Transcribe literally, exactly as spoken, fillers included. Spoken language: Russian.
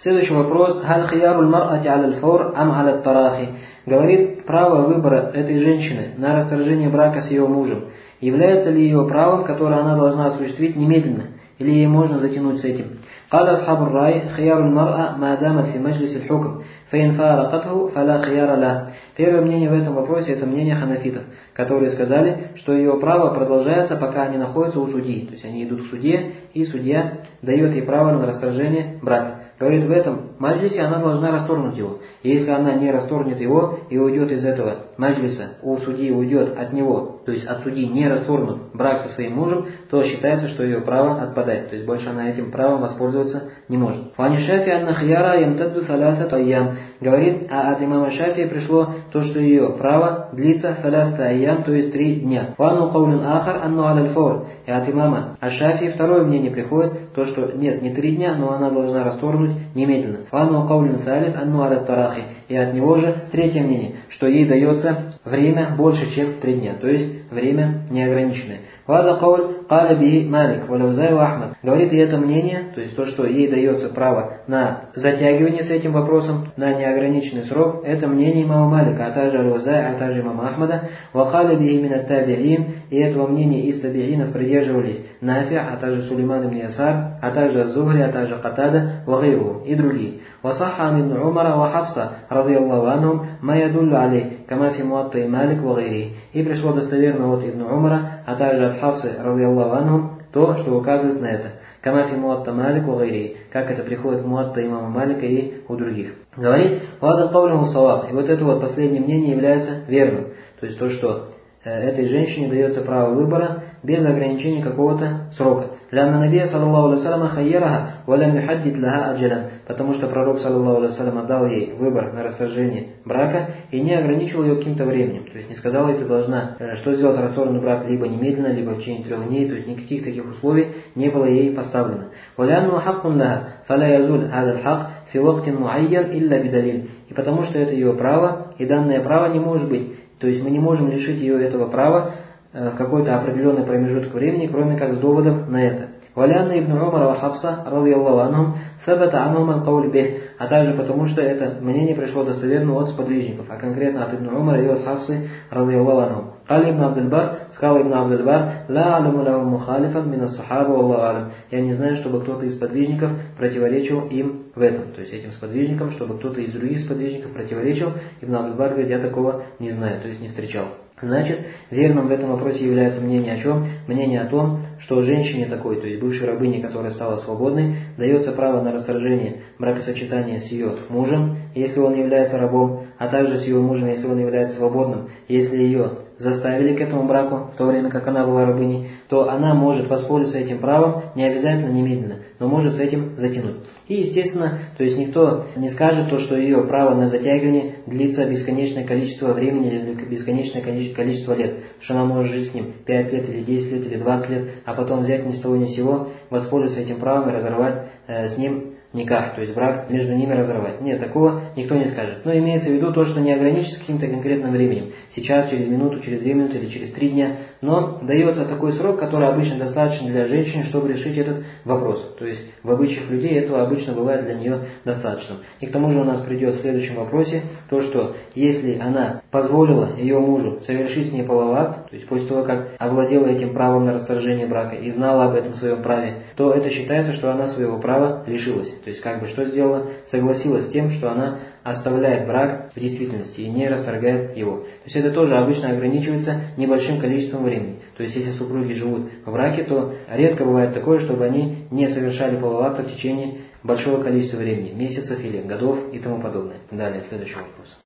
Следующий вопрос. Халь хияруль мар'ати аль фаур ам аль тарахи. Говорит, право выбора этой женщины на расторжение брака с ее мужем является ли ее правом, которое она должна осуществить немедленно, или ей можно затянуть с этим? قال أصحاب الرأي خيار المرأة ما دامت في مجلس الحكم فإن فارقته فلا خيار له. Первое мнение в этом вопросе — это мнение ханафитов, которые сказали, что ее право продолжается, пока они находятся у судьи. То есть они идут к судье, и судья дает ей право на расторжение брака. Говорит, в этом маджлисе она должна расторгнуть его. И если она не расторгнет его и уйдет из этого маджлиса, у судьи уйдет от него, то есть от судьи не расторгнут брак со своим мужем, то считается, что ее право отпадает. То есть больше она этим правом воспользоваться не может. Фани Шафи анна хияра ямтадду салясату айям. Говорит, а от имама Шафии пришло то, что ее право длится салясата айям, то есть три дня. Фану каулин ахар анну аляль фаур. И от имама Аш-Шафии второе мнение приходит, то, что нет, не три дня, но она должна расторгнуть немедленно. Фану каулин салис анну аляль тарахи. И от него же третье мнение, что ей дается время больше, чем три дня, то есть время неограниченное. Вада кауль каля би Малик валаузай ва Ахмад. Говорит и это мнение, то есть то, что ей дается право на затягивание с этим вопросом, на неограниченный срок, это мнение имама Малика, а также Аль-Узай, а также имама Ахмада. Ва каля би именно табиин, и этого мнения из табиинов придерживались Нафи, а также Сулейман ибн Ясар, а также Зухри, а также Катада, Вагиру и другие. وصح عن ابن عمر وحفصة رضي الله عنهم ما يدل عليه كما في موطئ مالك وغيره. И пришло достоверно от Ибн Умара, а также от Хафсы رضي الله عنهم, то, что указывает на это. كما في موطئ مالك وغيره, как это приходит в Муатта имама Малика и у других. Говорит, وهذا قوله صواب. И вот это вот последнее мнение является верным. То есть то, что этой женщине дается право выбора без ограничения какого-то срока. لأن النبي صلى الله عليه وسلم خيرها ولم يحدد لها أجلا. Потому что пророк, саллаллаху алейхи ва саллям, дал ей выбор на расторжение брака и не ограничивал ее каким-то временем. То есть не сказал ей, ты должна что сделать расторгнутый брак либо немедленно, либо в течение трех дней. То есть никаких таких условий не было ей поставлено. وَلَأَنُّهُ حَقٌّ لَهَا فَلَا يَزُولُ هَذَا الْحَقِّ فِي وَقْتٍ مُعَيَّنٍ إِلَّا بِدَلِيلٍ. И потому что это ее право, и данное право не может быть. То есть мы не можем лишить ее этого права в какой-то определенный промежуток времени, кроме как с доводом на это. وَلَأَنَّ ابن عمر وحفصة رضي الله عنهم ثبت عنهم القول به. А также потому, что это мнение пришло достоверно от сподвижников, а конкретно от Ибн Умара и от Хафсы رضي الله عنهم. قال ابن عبد البر, сказал Ибн Абд аль-Бар, لا أعلم له مخالفا من الصحابة والله أعلم. Я не знаю, чтобы кто-то из сподвижников противоречил им в этом. То есть этим сподвижникам, чтобы кто-то из других сподвижников противоречил. Ибн Абд аль-Бар говорит, я такого не знаю, то есть не встречал. Значит, верным в этом вопросе является мнение о чем? Мнение о том, что женщине такой, то есть бывшей рабыне, которая стала свободной, дается право на расторжение бракосочетания с ее мужем, если он является рабом, а также с ее мужем, если он является свободным. Если ее заставили к этому браку, в то время как она была рабыней, то она может воспользоваться этим правом, не обязательно немедленно, но может с этим затянуть. И естественно, то есть никто не скажет то, что ее право на затягивание длится бесконечное количество времени или бесконечное количество лет, что она может жить с ним пять лет или десять лет или двадцать лет, а потом взять ни с того ни с сего, воспользоваться этим правом и разорвать э, с ним никах, то есть брак между ними разорвать. Нет, такого никто не скажет. Но имеется в виду то, что не ограничится каким-то конкретным временем. Сейчас, через минуту, через две минуты или через три дня. Но дается такой срок, который обычно достаточно для женщины, чтобы решить этот вопрос. То есть в обычаях людей этого обычно бывает для нее достаточно. И к тому же у нас придет в следующем вопросе то, что если она позволила ее мужу совершить с ней половой акт, то есть после того, как овладела этим правом на расторжение брака и знала об этом своем праве, то это считается, что она своего права лишилась. То есть как бы что сделала? Согласилась с тем, что она оставляет брак в действительности и не расторгает его. То есть это тоже обычно ограничивается небольшим количеством времени. То есть если супруги живут в браке, то редко бывает такое, чтобы они не совершали полового акта в течение большого количества времени, месяцев или годов и тому подобное. Далее, следующий вопрос.